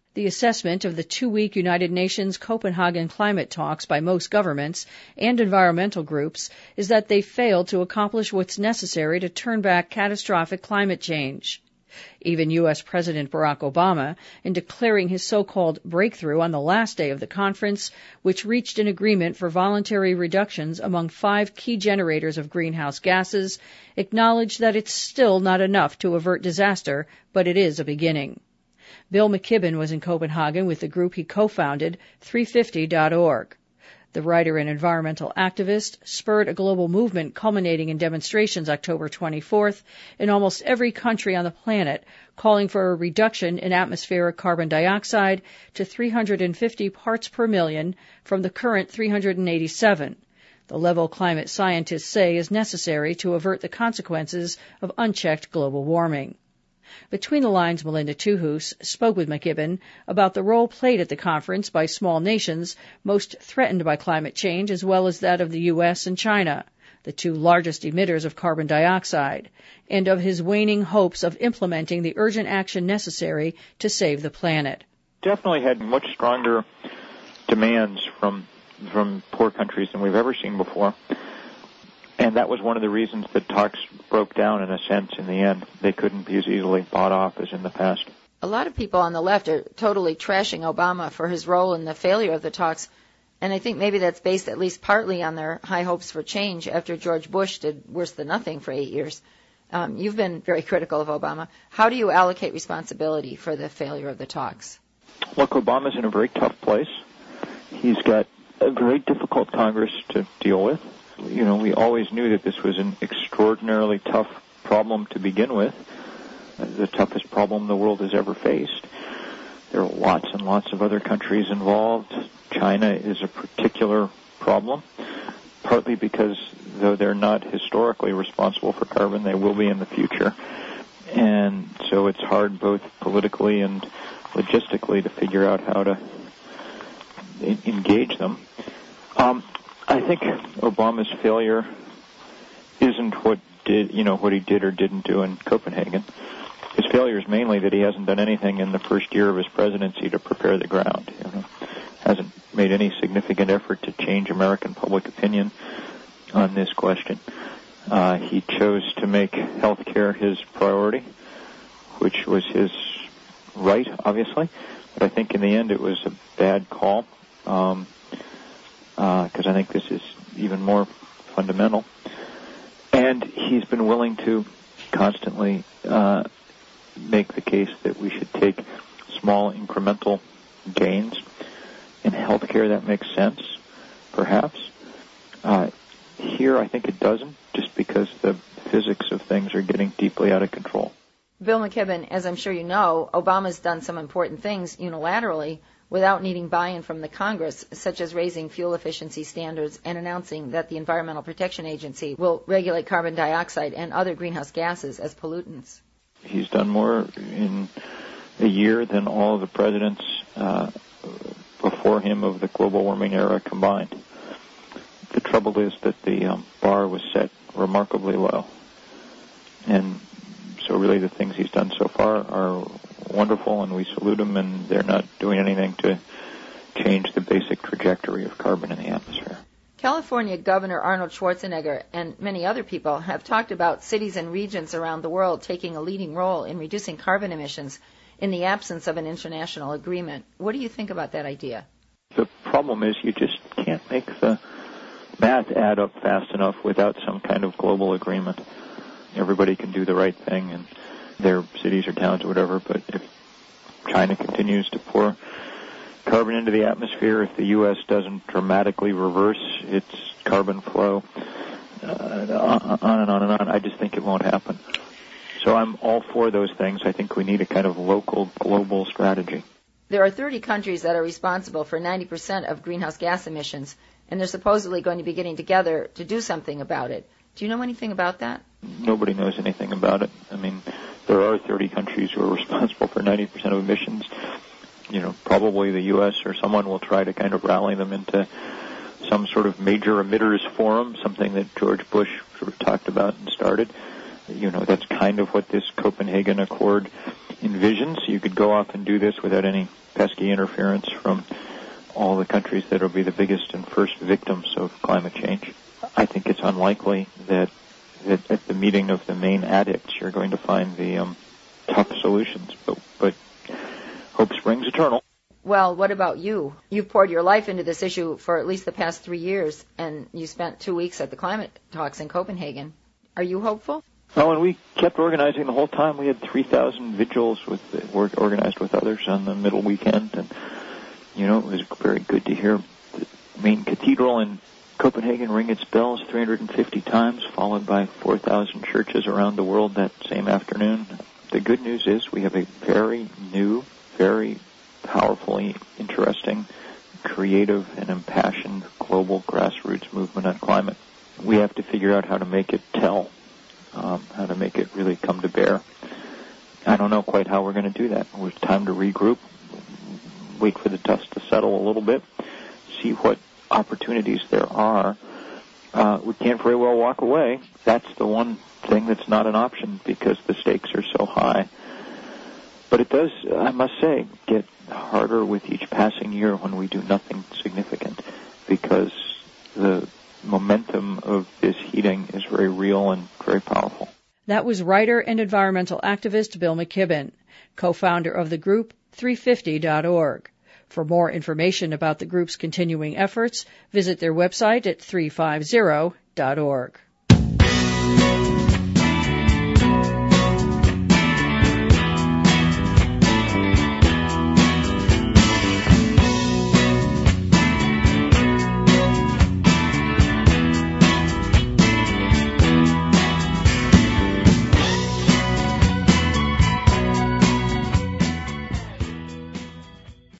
The assessment of the 2-week United Nations Copenhagen climate talks by most governments and environmental groups is that they failed to accomplish what's necessary to turn back catastrophic climate change. Even U.S. President Barack Obama, in declaring his so-called breakthrough on the last day of the conference, which reached an agreement for voluntary reductions among 5 key generators of greenhouse gases, acknowledged that it's still not enough to avert disaster, but it is a beginning. Bill McKibben was in Copenhagen with the group he co-founded, 350.org. The writer and environmental activist spurred a global movement culminating in demonstrations October 24th in almost every country on the planet, calling for a reduction in atmospheric carbon dioxide to 350 parts per million from the current 387, the level climate scientists say is necessary to avert the consequences of unchecked global warming. Between the lines, Melinda Tuhus spoke with McKibben about the role played at the conference by small nations most threatened by climate change, as well as that of the U.S. and China, the 2 largest emitters of carbon dioxide, and of his waning hopes of implementing the urgent action necessary to save the planet. Definitely had much stronger demands from poor countries than we've ever seen before. And that was one of the reasons that talks broke down, in a sense, in the end. They couldn't be as easily bought off as in the past. A lot of people on the left are totally trashing Obama for his role in the failure of the talks, and I think maybe that's based at least partly on their high hopes for change after George Bush did worse than nothing for 8 years. You've been very critical of Obama. How do you allocate responsibility for the failure of the talks? Look, Obama's in a very tough place. He's got a very difficult Congress to deal with. You know, we always knew that this was an extraordinarily tough problem to begin with, the toughest problem the world has ever faced. There are lots and lots of other countries involved. China is a particular problem, partly because, though they're not historically responsible for carbon, they will be in the future. And so it's hard both politically and logistically to figure out how to engage them. I think Obama's failure isn't what he did or didn't do in Copenhagen. His failure is mainly that he hasn't done anything in the first year of his presidency to prepare the ground. Hasn't made any significant effort to change American public opinion on this question. He chose to make health care his priority, which was his right, obviously. But I think in the end it was a bad call. Because I think this is even more fundamental. And he's been willing to constantly make the case that we should take small incremental gains. In healthcare, that makes sense, perhaps. Here, I think it doesn't, just because the physics of things are getting deeply out of control. Bill McKibben, as I'm sure you know, Obama's done some important things unilaterally without needing buy-in from the Congress, such as raising fuel efficiency standards and announcing that the Environmental Protection Agency will regulate carbon dioxide and other greenhouse gases as pollutants. He's done more in a year than all of the presidents before him of the global warming era combined. The trouble is that the bar was set remarkably low. And so really the things he's done so far are wonderful, and we salute him, and they're not doing anything to change the basic trajectory of carbon in the atmosphere. California Governor Arnold Schwarzenegger and many other people have talked about cities and regions around the world taking a leading role in reducing carbon emissions in the absence of an international agreement. What do you think about that idea? The problem is you just can't make the math add up fast enough without some kind of global agreement. Everybody can do the right thing in their cities or towns or whatever, but if China continues to pour carbon into the atmosphere, if the U.S. doesn't dramatically reverse its carbon flow, on and on and on, I just think it won't happen. So I'm all for those things. I think we need a kind of local, global strategy. There are 30 countries that are responsible for 90% of greenhouse gas emissions, and they're supposedly going to be getting together to do something about it. Do you know anything about that? Nobody knows anything about it. I mean, there are 30 countries who are responsible for 90% of emissions. Probably the U.S. or someone will try to kind of rally them into some sort of major emitters forum, something that George Bush sort of talked about and started. That's kind of what this Copenhagen Accord envisions. You could go off and do this without any pesky interference from all the countries that will be the biggest and first victims of climate change. I think it's unlikely that at the meeting of the main addicts you're going to find the tough solutions, but hope springs eternal. Well, what about you? You've poured your life into this issue for at least the past 3 years, and you spent 2 weeks at the climate talks in Copenhagen. Are you hopeful? Oh, and we kept organizing the whole time. We had 3,000 vigils organized with others on the middle weekend, and, it was very good to hear the main cathedral in Copenhagen ring its bells 350 times, followed by 4,000 churches around the world that same afternoon. The good news is we have a very new, very powerfully interesting, creative, and impassioned global grassroots movement on climate. We have to figure out how to make it tell, how to make it really come to bear. I don't know quite how we're going to do that. It's time to regroup, wait for the dust to settle a little bit, see what opportunities there are. We can't very well walk away. That's the one thing that's not an option because the stakes are so high. But it does, I must say, get harder with each passing year when we do nothing significant because the momentum of this heating is very real and very powerful. That was writer and environmental activist Bill McKibben, co-founder of the group 350.org. For more information about the group's continuing efforts, visit their website at 350.org.